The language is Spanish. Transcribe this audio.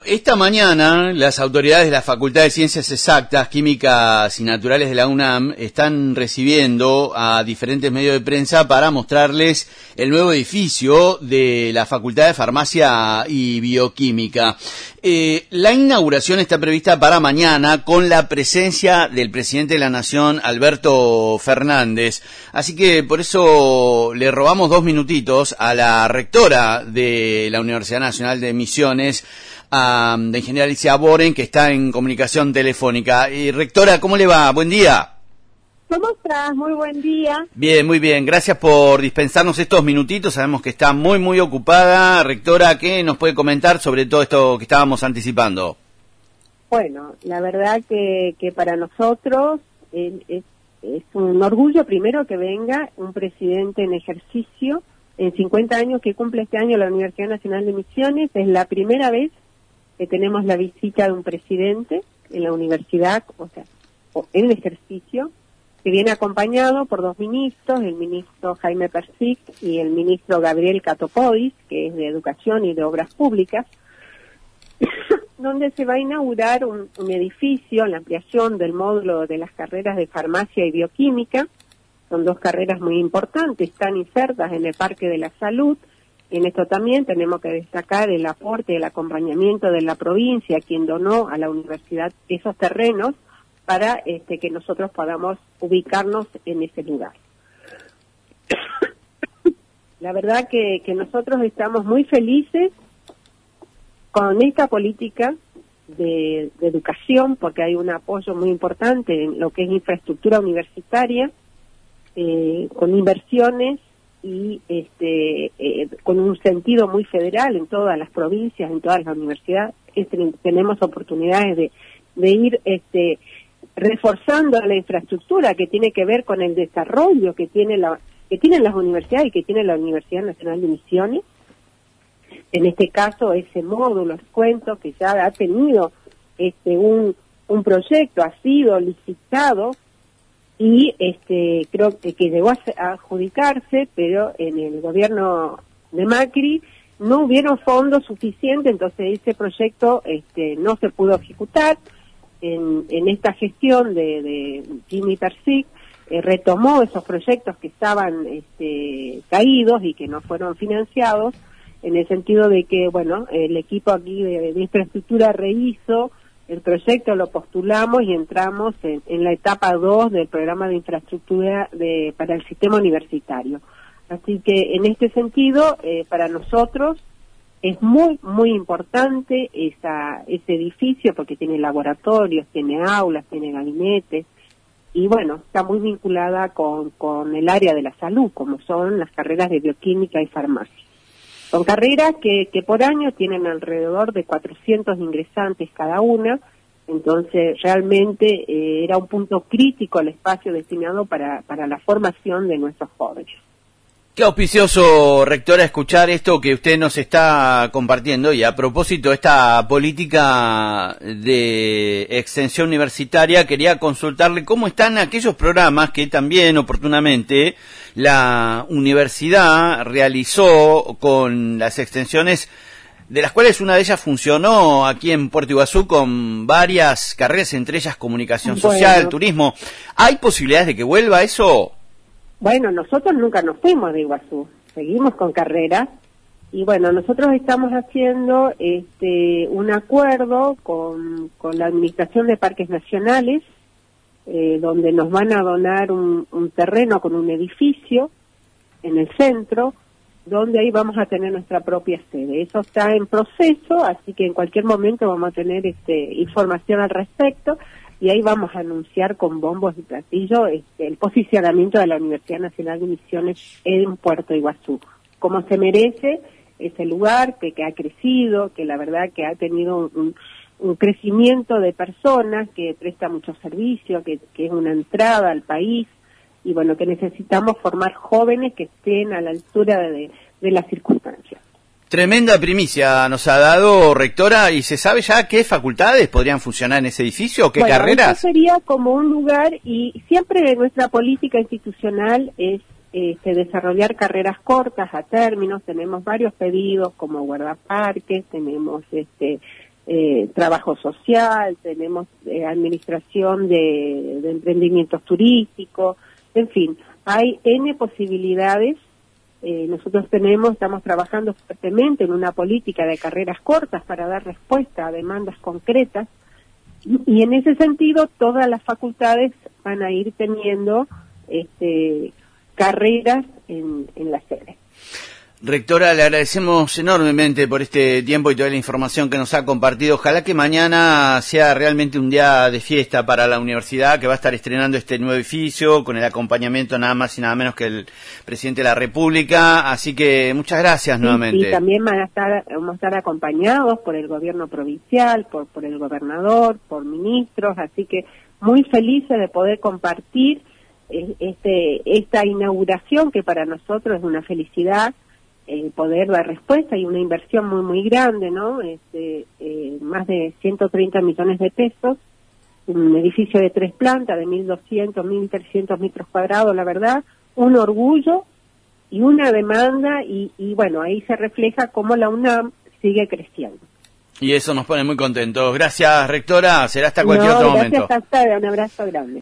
esta mañana las autoridades de la Facultad de Ciencias Exactas, Químicas y Naturales de la UNAM están recibiendo a diferentes medios de prensa para mostrarles el nuevo edificio de la Facultad de Farmacia y Bioquímica. La inauguración está prevista para mañana con la presencia del presidente de la Nación, Alberto Fernández. Así que por eso le robamos 2 minutitos a la rectora de la Universidad Nacional de Misiones, de Ingeniería Alicia Boren, que está en comunicación telefónica. Rectora, ¿cómo le va? Buen día. ¿Cómo estás? Muy buen día. Bien, muy bien. Gracias por dispensarnos estos minutitos. Sabemos que está muy ocupada. Rectora, ¿qué nos puede comentar sobre todo esto que estábamos anticipando? Bueno, la verdad que para nosotros es un orgullo primero que venga un presidente en ejercicio en 50 años que cumple este año la Universidad Nacional de Misiones. Es la primera vez que tenemos la visita de un presidente en la universidad, o sea, en ejercicio, que viene acompañado por 2 ministros, el ministro Jaime Persic y el ministro Gabriel Catopodis, que es de Educación y de Obras Públicas, donde se va a inaugurar un edificio, la ampliación del módulo de las carreras de farmacia y bioquímica. Son 2 carreras muy importantes, están insertas en el Parque de la Salud. En esto también tenemos que destacar el aporte y el acompañamiento de la provincia, quien donó a la universidad esos terrenos para que nosotros podamos ubicarnos en ese lugar. La verdad que nosotros estamos muy felices con esta política de educación, porque hay un apoyo muy importante en lo que es infraestructura universitaria, con inversiones y con un sentido muy federal en todas las provincias, en todas las universidades. Tenemos oportunidades de ir reforzando la infraestructura que tiene que ver con el desarrollo que tienen las universidades y que tiene la Universidad Nacional de Misiones. En este caso, ese módulo, les cuento, que ya ha tenido un proyecto, ha sido licitado y creo que llegó a adjudicarse, pero en el gobierno de Macri no hubieron fondos suficientes, entonces ese proyecto no se pudo ejecutar. En esta gestión de Jimmy Persic retomó esos proyectos que estaban caídos y que no fueron financiados, en el sentido de que, bueno, el equipo aquí de infraestructura rehizo el proyecto, lo postulamos y entramos en la etapa 2 del programa de infraestructura para el sistema universitario. Así que en este sentido, para nosotros es muy importante ese edificio, porque tiene laboratorios, tiene aulas, tiene gabinetes, y bueno, está muy vinculada con el área de la salud, como son las carreras de bioquímica y farmacia. Son carreras que por año tienen alrededor de 400 ingresantes cada una, entonces realmente era un punto crítico el espacio destinado para la formación de nuestros jóvenes. Qué auspicioso, rectora, escuchar esto que usted nos está compartiendo. Y a propósito de esta política de extensión universitaria, quería consultarle cómo están aquellos programas que también oportunamente la universidad realizó con las extensiones, de las cuales una de ellas funcionó aquí en Puerto Iguazú con varias carreras, entre ellas comunicación social, turismo. ¿Hay posibilidades de que vuelva eso? Bueno, nosotros nunca nos fuimos de Iguazú, seguimos con carreras, y bueno, nosotros estamos haciendo un acuerdo con la Administración de Parques Nacionales, donde nos van a donar un terreno con un edificio en el centro, donde ahí vamos a tener nuestra propia sede. Eso está en proceso, así que en cualquier momento vamos a tener información al respecto, y ahí vamos a anunciar con bombos y platillos el posicionamiento de la Universidad Nacional de Misiones en Puerto Iguazú, como se merece ese lugar que ha crecido, que la verdad que ha tenido un crecimiento de personas, que presta muchos servicios, que es una entrada al país, y bueno, que necesitamos formar jóvenes que estén a la altura de las circunstancias. Tremenda primicia nos ha dado, rectora, ¿y se sabe ya qué facultades podrían funcionar en ese edificio o qué carreras? Eso sería como un lugar, y siempre nuestra política institucional es desarrollar carreras cortas a términos. Tenemos varios pedidos como guardaparques, tenemos trabajo social, tenemos administración de emprendimientos turísticos, en fin, hay N posibilidades. Nosotros estamos trabajando fuertemente en una política de carreras cortas para dar respuesta a demandas concretas, y en ese sentido todas las facultades van a ir teniendo carreras en la sede. Rectora, le agradecemos enormemente por este tiempo y toda la información que nos ha compartido. Ojalá que mañana sea realmente un día de fiesta para la universidad, que va a estar estrenando este nuevo edificio con el acompañamiento nada más y nada menos que el presidente de la República. Así que muchas gracias nuevamente. Y también vamos a estar acompañados por el gobierno provincial, por el gobernador, por ministros, así que muy felices de poder compartir esta inauguración, que para nosotros es una felicidad. Poder dar respuesta y una inversión muy muy grande, ¿no? Más de 130 millones de pesos, un edificio de 3 plantas, de 1.200, 1.300 metros cuadrados, la verdad, un orgullo y una demanda, y bueno, ahí se refleja cómo la UNAM sigue creciendo. Y eso nos pone muy contentos. Gracias, rectora, será hasta cualquier otro momento. Gracias a usted, un abrazo grande.